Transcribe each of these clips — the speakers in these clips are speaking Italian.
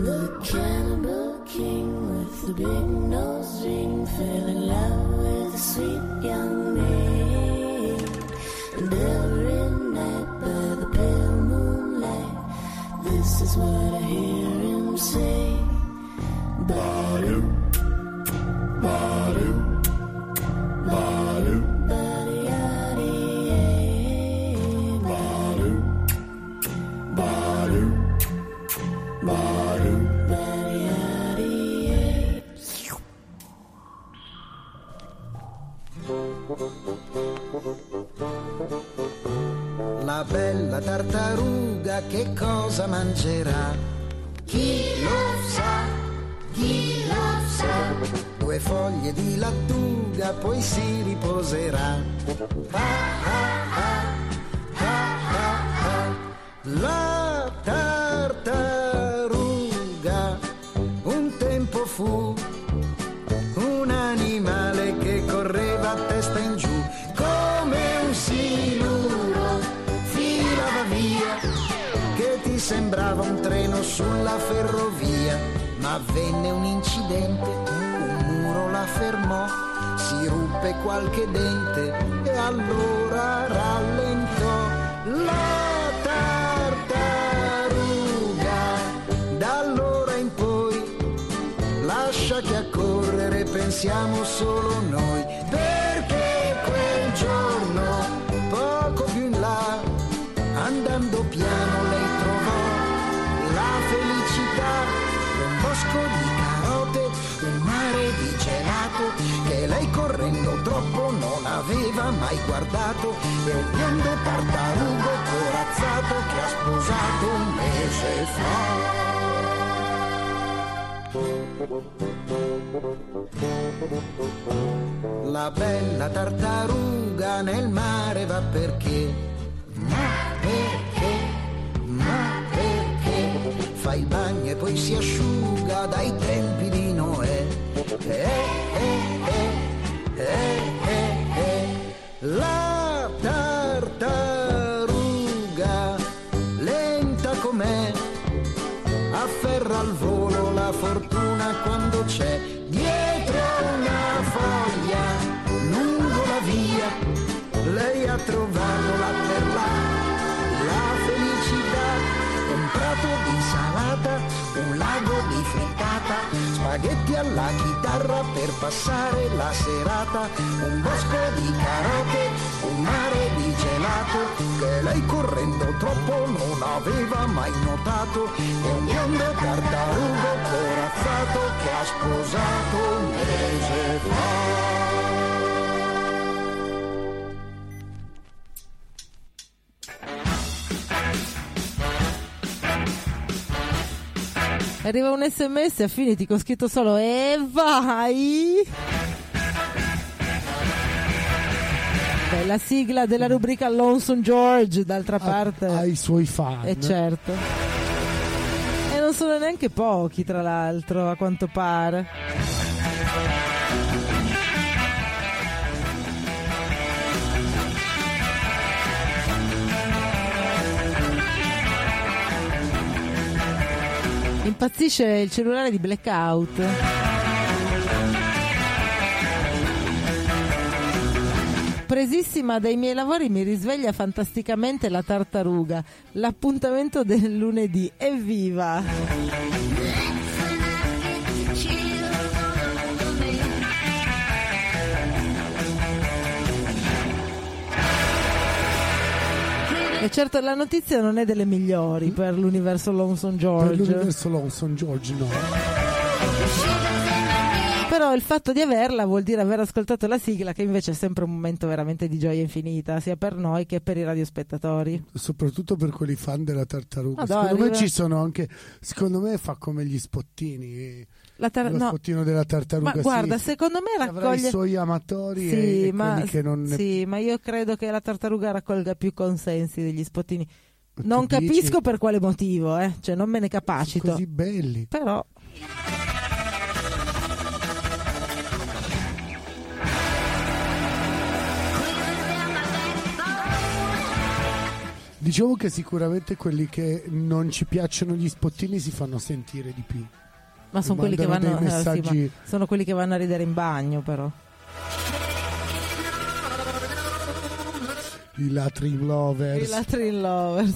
The cannibal king with the big nose ring fell in love with a sweet young maid. And every night by the pale moonlight, this is what I hear him say. Ba-do, ba-do, ba-do, ba-di-ya-di-yay. Ba-do, ba-do, ba-do, ba-di-ya-di-yay. La bella tartaruga che cosa mangerà? Chi lo sa? Chi lo sa? 2 foglie di lattuga poi si riposerà. Ah, ah, ah, ah, ah, ah. La tartaruga un tempo fu un animale che correva a testa in giù come un siluro, filava via che ti sembrava un treno sulla ferrovia, ma avvenne un incidente, un muro la fermò, si ruppe qualche dente e allora rallentò. La tartaruga da allora in poi lascia che a correre pensiamo solo noi, perché quel giorno poco più in là, andando piano lei trovò la felicità, un bosco di carote, un mare di gelato che lei correndo troppo non aveva mai guardato, e un biondo tartarugo corazzato che ha sposato un mese fa. La bella tartaruga nel mare va perché? Ma perché? Fa il bagno e poi si asciuga dai tempi di Noè. La tartaruga lenta com'è afferra al volo la fortuna quando c'è dietro una foglia lungo la via, lei ha trovato là per là la felicità, un prato di insalata, un lago di frittata, spaghetti alla chitarra per passare la serata, un bosco di carote, un mare di gelato che lei correndo troppo non aveva mai notato, e un biondo tartarugo corazzato che ha sposato un mese fa. Arriva un SMS a Affinity con scritto solo e vai. Beh, la sigla della rubrica Lonesome George, d'altra parte, ha i suoi fan. Certo. E non sono neanche pochi, tra l'altro, a quanto pare. Impazzisce il cellulare di Blackout. Presissima dai miei lavori mi risveglia fantasticamente la tartaruga. L'appuntamento del lunedì. Evviva! E certo la notizia non è delle migliori per l'universo Lonesome George. Per l'universo Lonesome George no. Però il fatto di averla vuol dire aver ascoltato la sigla, che invece è sempre un momento veramente di gioia infinita, sia per noi che per i radiospettatori. Soprattutto per quelli fan della tartaruga. Madonna, secondo me ci sono anche, secondo me fa come gli spottini. Lo spottino della tartaruga. Ma guarda, secondo me raccoglie i suoi amatori sì, e quelli che non ne... Sì, ma io credo che la tartaruga raccolga più consensi degli spottini. Non dici? Capisco per quale motivo, cioè non me ne capacito. Sono così belli. Però Diciamo che sicuramente quelli che non ci piacciono gli spottini si fanno sentire di più. Ma sono quelli che vanno messaggi... sono quelli che vanno a ridere in bagno, però. I Latrin Lovers. I Latrin Lovers.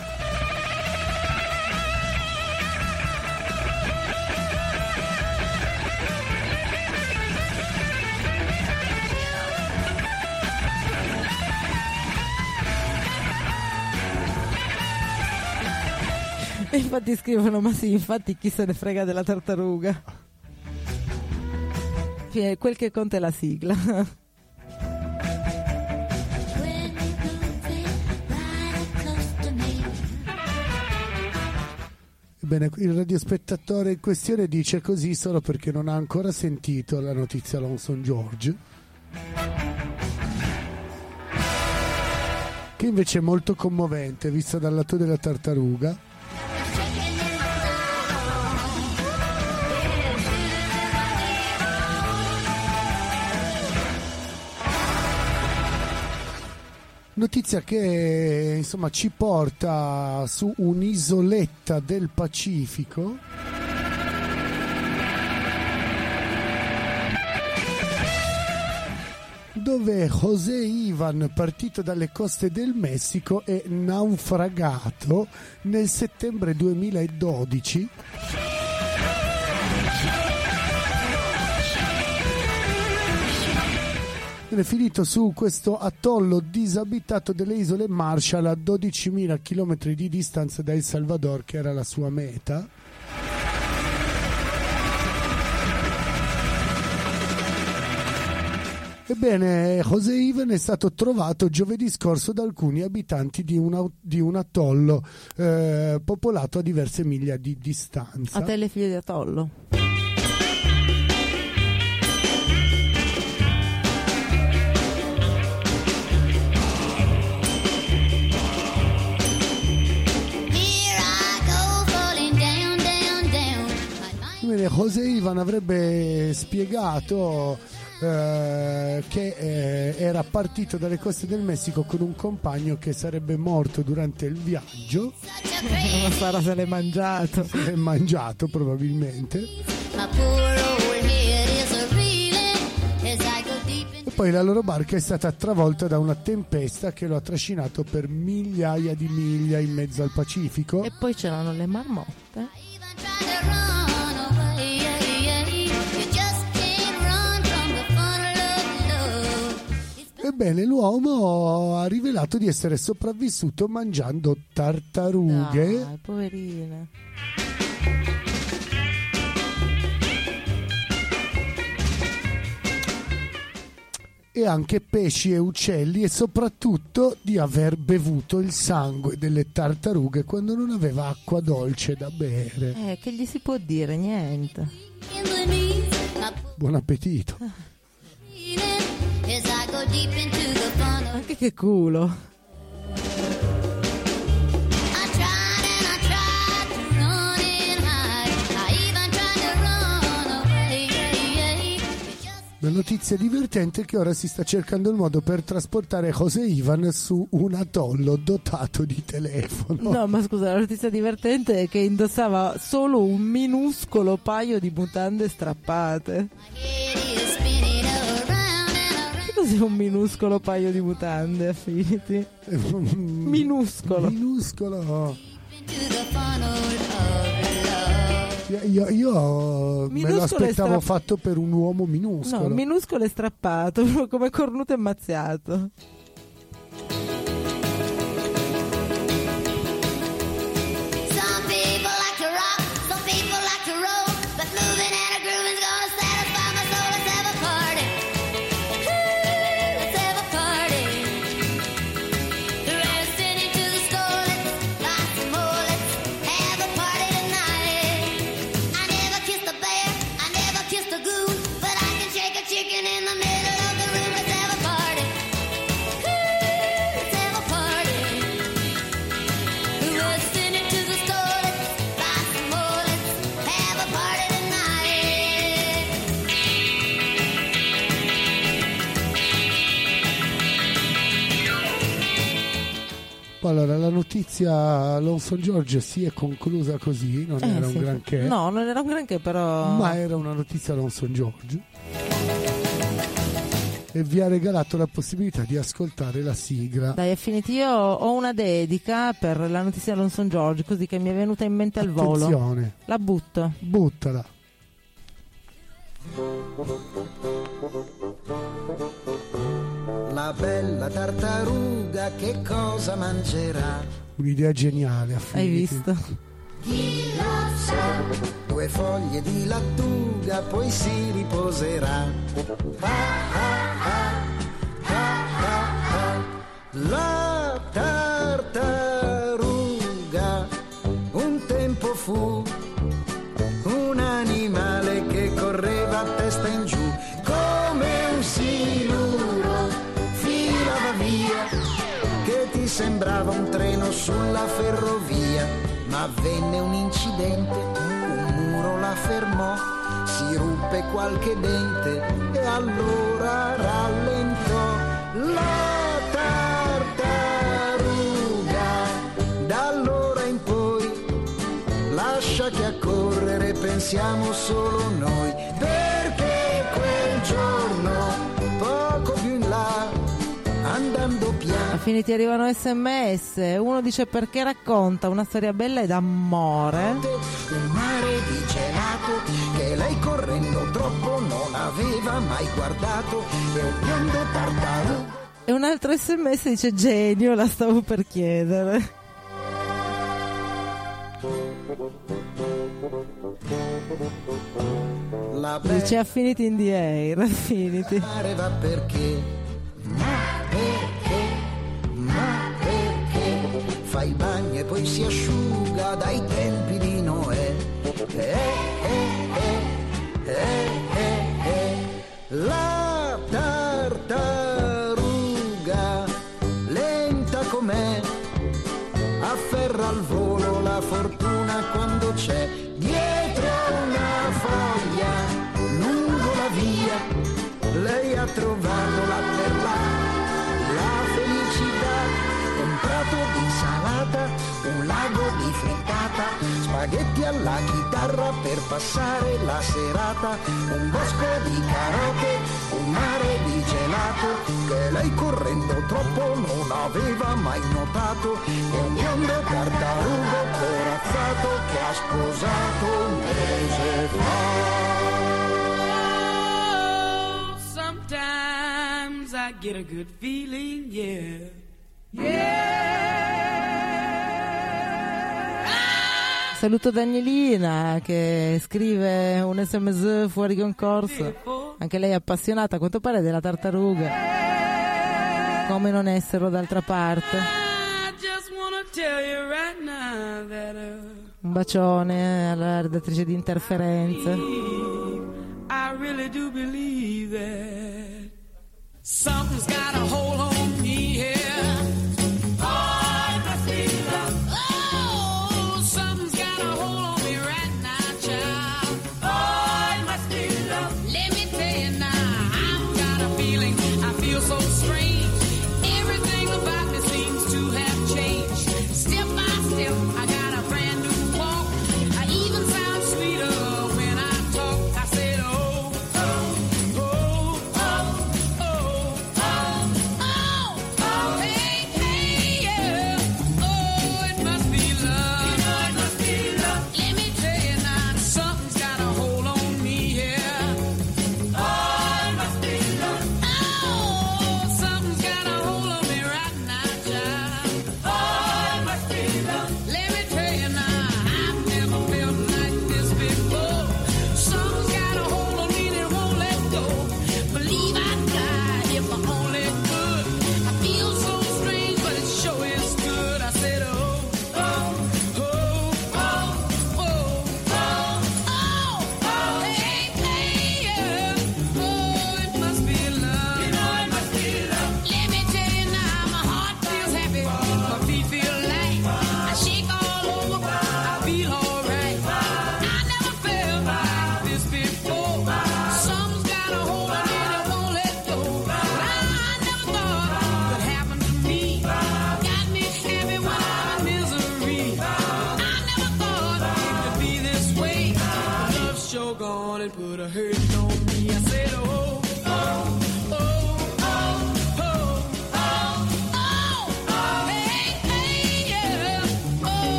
E infatti scrivono: ma sì, infatti chi se ne frega della tartaruga? Quel che conta è la sigla. Ebbene, il radiospettatore in questione dice così solo perché non ha ancora sentito la notizia Lonesome George, che invece è molto commovente vista dal lato della tartaruga. Notizia che insomma ci porta su un'isoletta del Pacifico dove José Ivan, partito dalle coste del Messico, è naufragato nel settembre 2012 è finito su questo atollo disabitato delle isole Marshall a 12.000 km di distanza da El Salvador, che era la sua meta. Ebbene, José Ivan è stato trovato giovedì scorso da alcuni abitanti di un atollo popolato a diverse miglia di distanza. A te le figlie di atollo? José Ivan avrebbe spiegato che era partito dalle coste del Messico con un compagno che sarebbe morto durante il viaggio. Ma Sara se l'è mangiato. Se l'è mangiato probabilmente. E poi la loro barca è stata travolta da una tempesta che lo ha trascinato per migliaia di miglia in mezzo al Pacifico. E poi c'erano le marmotte. Ebbene, l'uomo ha rivelato di essere sopravvissuto mangiando tartarughe. Dai, poverine. E anche pesci e uccelli, e soprattutto di aver bevuto il sangue delle tartarughe quando non aveva acqua dolce da bere. Che gli si può dire? Niente. Buon appetito. Anche che culo. La notizia divertente è che ora si sta cercando il modo per trasportare José Ivan su un atollo dotato di telefono. No, ma scusa, la notizia divertente è che indossava solo un minuscolo paio di mutande strappate. Cos'è un minuscolo paio di mutande, Affinity? Minuscolo. Minuscolo. Io me lo aspettavo fatto per un uomo minuscolo. No, minuscolo e strappato, come cornuto e mazziato. Allora, la notizia Lonesome George si è conclusa così, non era sì. un granché. No, non era un granché, però. Ma era una notizia Lonesome George. E vi ha regalato la possibilità di ascoltare la sigla. Dai, Affinity, io ho una dedica per la notizia Lonesome George, così che mi è venuta in mente al volo. Attenzione, La butto. buttala. La bella tartaruga che cosa mangerà? Un'idea geniale, Affinity. Hai visto? Chi lo sa? 2 foglie di lattuga, poi si riposerà. La tartaruga un tempo fu un animale che correva a testa in giù, come un siluro filava via, che ti sembrava un treno sulla ferrovia. Ma avvenne un incidente, un muro la fermò, si ruppe qualche dente e allora rallentò. La tartaruga da allora in poi lascia che a correre pensiamo solo noi, perché quel giorno poco più in là, andando piano, Affinity, arrivano SMS. Uno dice: perché racconta una storia bella e d'amore. un mare di gelato che lei correndo troppo non aveva mai guardato, e un biondo tartaruga. E un altro SMS dice: genio, la stavo per chiedere. La Dice Affinity in the air. Affinity. pareva perché, ma perché fa il bagno e poi si asciuga dai tempi di Noè. La tartaruga lenta com'è afferra al volo la fortuna quando c'è dietro una foglia lungo la via. Lei ha trovato la perla, la felicità, un prato di insalata, un lago di frittata, spaghetti alla chitarra per passare la serata, un bosco di carote, un mare di gelato che lei correndo troppo non aveva mai notato, e un biondo tartarugo corazzato che ha sposato un mese fa. Sometimes I get a good feeling, yeah. Saluto Danielina che scrive un SMS fuori concorso. Anche lei è appassionata, a quanto pare, della tartaruga. Come non essere d'altra parte. I just wanna tell you right now that Un bacione alla redattrice di Interferenze. I really do believe that something's got a hold on